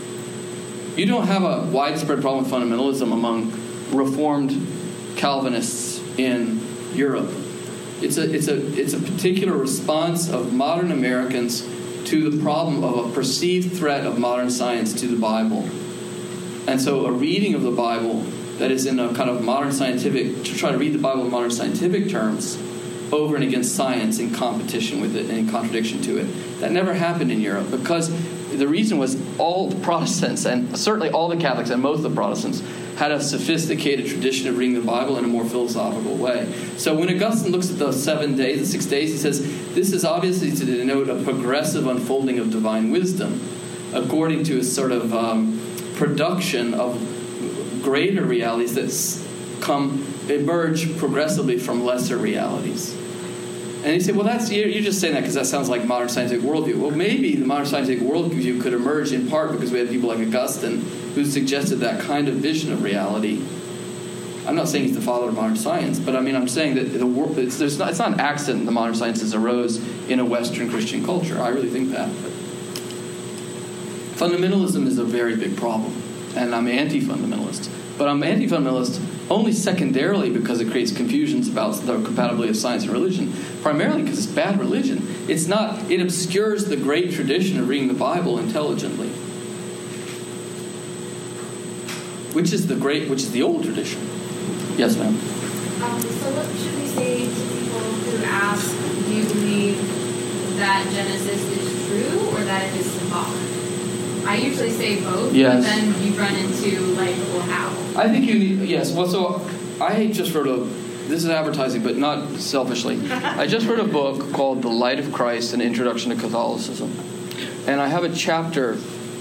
You don't have a widespread problem with fundamentalism among Reformed Calvinists in Europe. It's a it's a it's a particular response of modern Americans to the problem of a perceived threat of modern science to the Bible. And so a reading of the Bible that is in a kind of modern scientific, to try to read the Bible in modern scientific terms over and against science in competition with it and in contradiction to it. That never happened in Europe because the reason was all the Protestants, and certainly all the Catholics and most of the Protestants, had a sophisticated tradition of reading the Bible in a more philosophical way. So when Augustine looks at the seven days, the six days, he says, this is obviously to denote a progressive unfolding of divine wisdom, according to a sort of um, production of greater realities that come emerge progressively from lesser realities. And you say, well, that's you're, you're just saying that because that sounds like modern scientific worldview. Well, maybe the modern scientific worldview could emerge in part because we had people like Augustine who suggested that kind of vision of reality. I'm not saying he's the father of modern science, but I mean, I'm saying that the world, it's, there's not, it's not an accident the modern sciences arose in a Western Christian culture. I really think that. But fundamentalism is a very big problem, and I'm anti-fundamentalist. But I'm anti-fundamentalist only secondarily because it creates confusions about the compatibility of science and religion, primarily because it's bad religion. It's not, it obscures the great tradition of reading the Bible intelligently, which is the great, which is the old tradition. Yes, ma'am. Um, so what should we say to people who ask, do you believe that Genesis is true or that it is symbolic? I usually say both, yes. But then you run into, like, well, how? I think you need, yes. Well, so I just wrote a, this is advertising, but not selfishly. I just wrote a book called The Light of Christ, An Introduction to Catholicism. And I have a chapter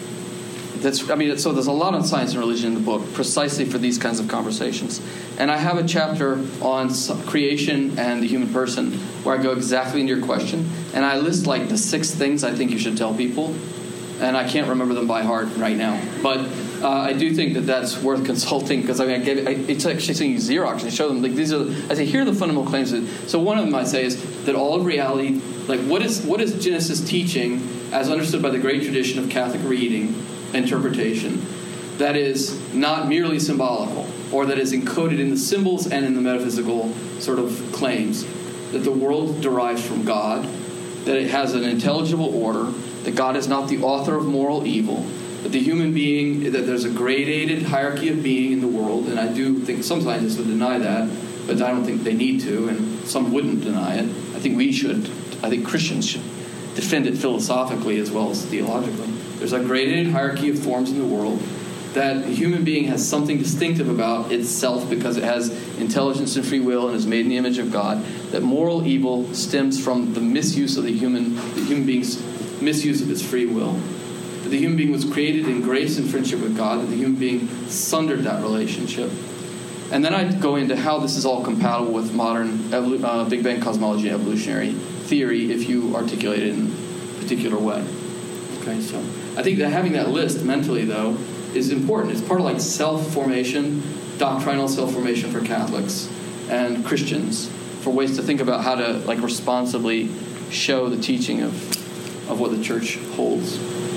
that's, I mean, so there's a lot on science and religion in the book, precisely for these kinds of conversations. And I have a chapter on creation and the human person, where I go exactly into your question. And I list, like, the six things I think you should tell people. And I can't remember them by heart right now. But uh, I do think that that's worth consulting, because I mean, I gave it, I, it's actually saying Xerox and show them, like, these are, I say, here are the fundamental claims. That, so one of them I say is that all of reality, like, what is what is Genesis teaching as understood by the great tradition of Catholic reading, interpretation, that is not merely symbolical, or that is encoded in the symbols and in the metaphysical sort of claims, that the world derives from God, that it has an intelligible order, that God is not the author of moral evil, that the human being, that there's a gradated hierarchy of being in the world, and I do think some scientists would deny that, but I don't think they need to, and some wouldn't deny it. I think we should, I think Christians should defend it philosophically as well as theologically. There's a gradated hierarchy of forms in the world, that the human being has something distinctive about itself because it has intelligence and free will and is made in the image of God, that moral evil stems from the misuse of the human, the human being's misuse of its free will, that the human being was created in grace and friendship with God, that the human being sundered that relationship. And then I go into how this is all compatible with modern evolu- uh, Big Bang cosmology and evolutionary theory if you articulate it in a particular way. Okay, so I think that having that list mentally, though, is important. It's part of, like, self-formation, doctrinal self-formation for Catholics and Christians, for ways to think about how to, like, responsibly show the teaching of of what the church holds.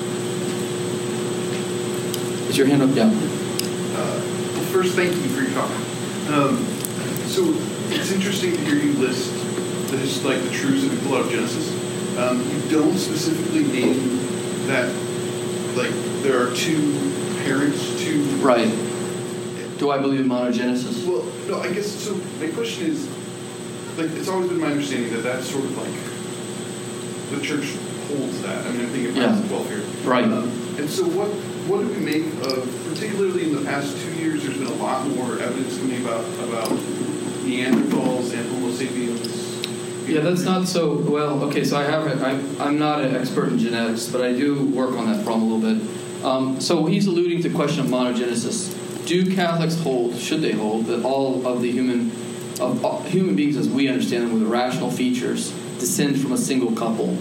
Is your hand up? Yeah. Uh, well, first, thank you for your talk. Um, so it's interesting to hear you list the, like, the truths that we pull out of Genesis. Um, you don't specifically name that, like, there are two parents to... Right. Do I believe in monogenesis? Well, no, I guess, so my question is, like, it's always been my understanding that that's sort of like, the church holds that. I mean, I'm thinking yeah. of twelve here. Right. Um, and so what what do we make of, particularly in the past two years, there's been a lot more evidence coming about, about Neanderthals and Homo sapiens. Yeah, that's not so, well, okay, so I have, I'm, I'm not an expert in genetics, but I do work on that problem a little bit. Um, so he's alluding to the question of monogenesis. Do Catholics hold, should they hold, that all of the human, of all, human beings as we understand them with rational features descend from a single couple?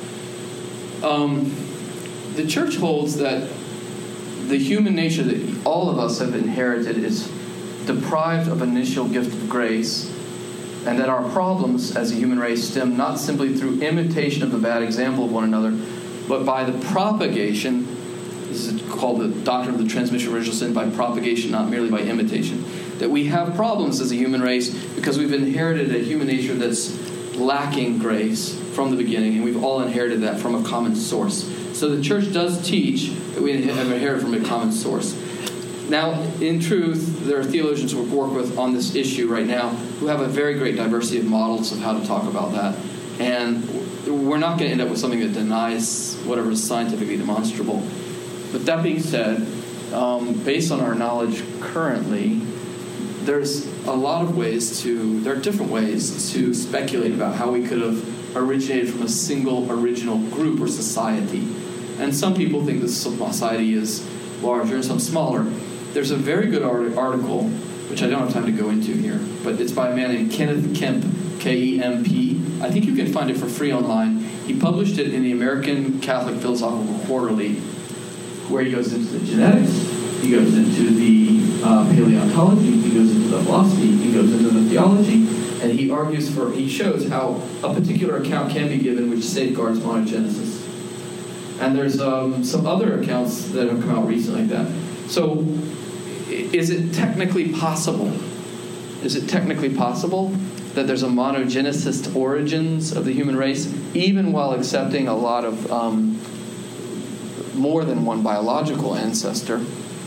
Um, the church holds that the human nature that all of us have inherited is deprived of initial gift of grace, and that our problems as a human race stem not simply through imitation of the bad example of one another, but by the propagation, this is called the doctrine of the transmission of original sin, by propagation, not merely by imitation. That we have problems as a human race because we've inherited a human nature that's lacking grace from the beginning, and we've all inherited that from a common source. So the church does teach that we have inherited from a common source. Now, in truth, there are theologians we work with on this issue right now who have a very great diversity of models of how to talk about that. And we're not going to end up with something that denies whatever is scientifically demonstrable. But that being said, um, based on our knowledge currently, there's a lot of ways to, there are different ways to speculate about how we could have originated from a single original group or society. And some people think this society is larger and some smaller. There's a very good article, which I don't have time to go into here, but it's by a man named Kenneth Kemp, K E M P. I think you can find it for free online. He published it in the American Catholic Philosophical Quarterly, where he goes into the genetics, he goes into the uh, paleontology, he goes into the philosophy, he goes into the theology, and he argues for, he shows how a particular account can be given which safeguards monogenesis. And there's um, some other accounts that have come out recently like that. So, is it technically possible? Is it technically possible that there's a monogenesis origins of the human race, even while accepting a lot of um, more than one biological ancestor?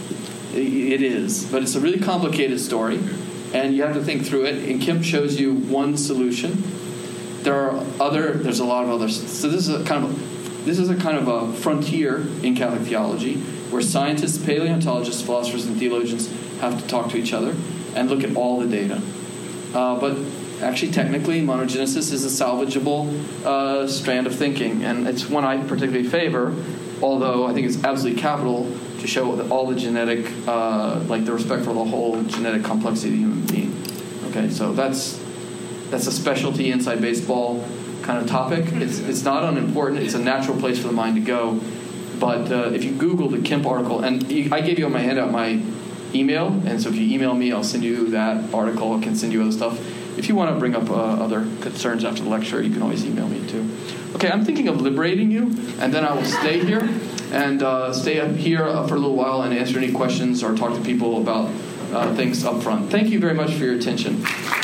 It is, but it's a really complicated story, and you have to think through it. And Kemp shows you one solution. there are other. There's a lot of others. So this is a kind of this is a kind of a frontier in Catholic theology where scientists, paleontologists, philosophers, and theologians have to talk to each other and look at all the data. Uh, but actually, technically, monogenesis is a salvageable uh, strand of thinking, and it's one I particularly favor, although I think it's absolutely capital to show that all the genetic, uh, like the respect for the whole genetic complexity of the human being. Okay, so that's that's a specialty inside baseball kind of topic. It's it's not unimportant. It's a natural place for the mind to go. But uh, if you Google the Kemp article, and you, I gave you on my handout my email, and so if you email me, I'll send you that article. I can send you other stuff. If you want to bring up uh, other concerns after the lecture, you can always email me too. Okay, I'm thinking of liberating you, and then I will stay here and uh, stay up here uh, for a little while and answer any questions or talk to people about uh, things up front. Thank you very much for your attention.